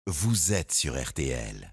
vous êtes sur RTL.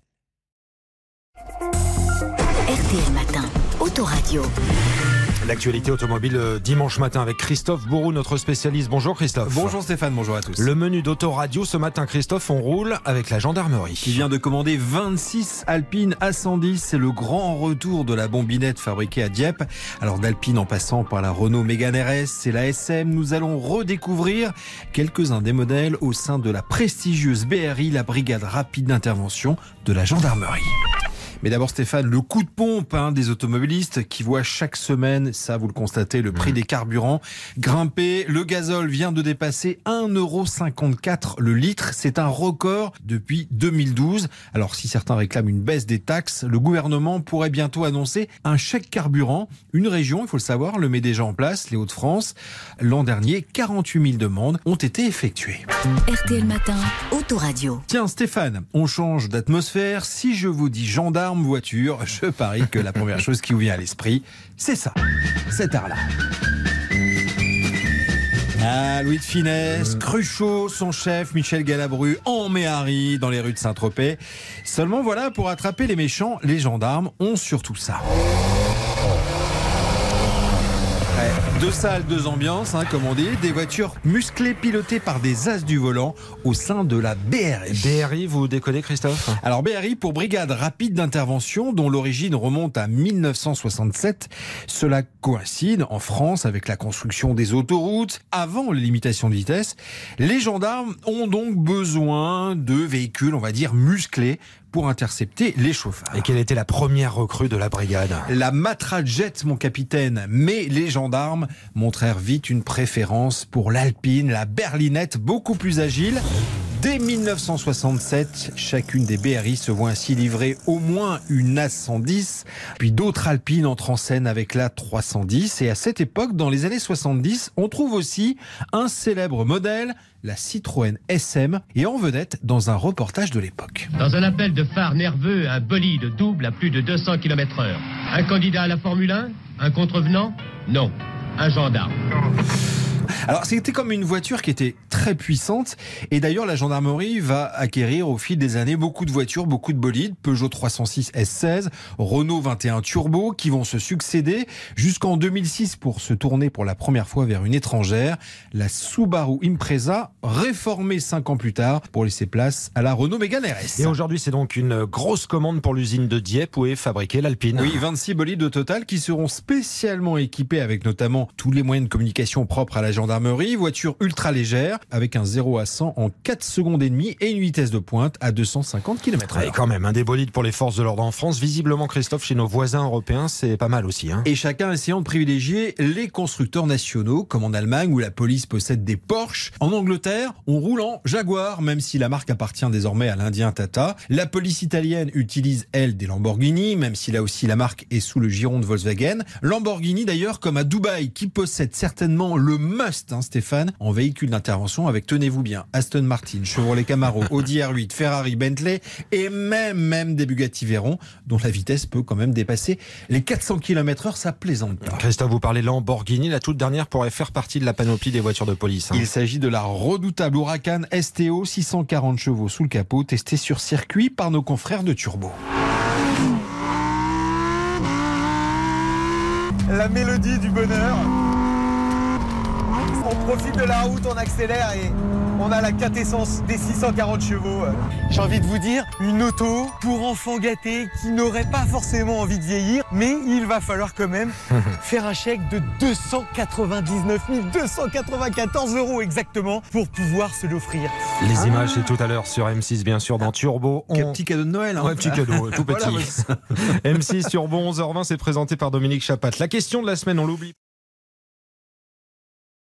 RTL Matin, Autoradio. L'actualité automobile dimanche matin avec Christophe Bourou, notre spécialiste. Bonjour Christophe. Bonjour Stéphane, bonjour à tous. Le menu d'Autoradio ce matin, Christophe, on roule avec la gendarmerie. Qui vient de commander 26 Alpine A110. C'est le grand retour de la bombinette fabriquée à Dieppe. Alors d'Alpine en passant par la Renault Mégane RS et la SM, nous allons redécouvrir quelques-uns des modèles au sein de la prestigieuse BRI, la brigade rapide d'intervention de la gendarmerie. Mais d'abord Stéphane, le coup de pompe des automobilistes qui voient chaque semaine, ça vous le constatez, le prix des carburants grimper. Le gazole vient de dépasser 1,54€ le litre. C'est un record depuis 2012. Alors si certains réclament une baisse des taxes, le gouvernement pourrait bientôt annoncer un chèque carburant. Une région, il faut le savoir, le met déjà en place, les Hauts-de-France. L'an dernier, 48 000 demandes ont été effectuées. RTL Matin, Autoradio. Tiens Stéphane, on change d'atmosphère. Si je vous dis gendarme voiture, je parie que la première chose qui vous vient à l'esprit, c'est ça, cet art-là. Ah, Louis de Funès, Cruchot, son chef, Michel Galabru, en Méhari, dans les rues de Saint-Tropez. Seulement voilà, pour attraper les méchants, les gendarmes ont surtout ça. Deux salles, deux ambiances, comme on dit. Des voitures musclées pilotées par des as du volant au sein de la BRI. BRI, vous déconnez Christophe ? Alors BRI pour Brigade Rapide d'Intervention, dont l'origine remonte à 1967. Cela coïncide en France avec la construction des autoroutes. Avant les limitations de vitesse, les gendarmes ont donc besoin de véhicules, on va dire, musclés pour intercepter les chauffards. Et quelle était la première recrue de la brigade ? La Matra Jet, mon capitaine. Mais les gendarmes montrèrent vite une préférence pour l'Alpine, la berlinette, beaucoup plus agile. Dès 1967, chacune des BRI se voit ainsi livrer au moins une A110, puis d'autres Alpines entrent en scène avec la 310. Et à cette époque, dans les années 70, on trouve aussi un célèbre modèle, la Citroën SM, et en vedette dans un reportage de l'époque. Dans un appel de phare nerveux, un bolide double à plus de 200 km/h. Un candidat à la Formule 1 ? Un contrevenant ? Non, un gendarme. Alors c'était comme une voiture qui était très puissante, et d'ailleurs la gendarmerie va acquérir au fil des années beaucoup de voitures, beaucoup de bolides, Peugeot 306 S16, Renault 21 Turbo qui vont se succéder jusqu'en 2006 pour se tourner pour la première fois vers une étrangère, la Subaru Impreza, réformée 5 ans plus tard pour laisser place à la Renault Mégane RS. Et aujourd'hui c'est donc une grosse commande pour l'usine de Dieppe où est fabriquée l'Alpine. Oui, 26 bolides au total qui seront spécialement équipés avec notamment tous les moyens de communication propres à la gendarmerie, voiture ultra légère avec un 0 à 100 en 4 secondes et demie et une vitesse de pointe à 250 km/h. Et quand même, un des bolides pour les forces de l'ordre en France. Visiblement, Christophe, chez nos voisins européens, c'est pas mal aussi. Et chacun essayant de privilégier les constructeurs nationaux, comme en Allemagne où la police possède des Porsche. En Angleterre, on roule en Jaguar, même si la marque appartient désormais à l'Indien Tata. La police italienne utilise, elle, des Lamborghini, même si là aussi la marque est sous le giron de Volkswagen. Lamborghini d'ailleurs, comme à Dubaï, qui possède certainement le must, Stéphane, en véhicule d'intervention avec, tenez-vous bien, Aston Martin, Chevrolet Camaro, Audi R8, Ferrari, Bentley et même des Bugatti Veyron, dont la vitesse peut quand même dépasser les 400 km/h, ça plaisante pas. Christophe, vous parlez Lamborghini, la toute dernière pourrait faire partie de la panoplie des voitures de police. Il s'agit de la redoutable Huracan STO, 640 chevaux sous le capot, testée sur circuit par nos confrères de Turbo. La mélodie du bonheur. On profite de la route, on accélère et on a la quintessence des 640 chevaux. J'ai envie de vous dire, une auto pour enfants gâtés qui n'aurait pas forcément envie de vieillir, mais il va falloir quand même faire un chèque de 299 294 € exactement pour pouvoir se l'offrir. Les images, c'est tout à l'heure sur M6, bien sûr, dans Turbo. Quel petit cadeau de Noël. Ouais, petit cadeau, tout petit. Voilà, oui. M6 Turbo, 11h20, c'est présenté par Dominique Chapat. La question de la semaine, on l'oublie.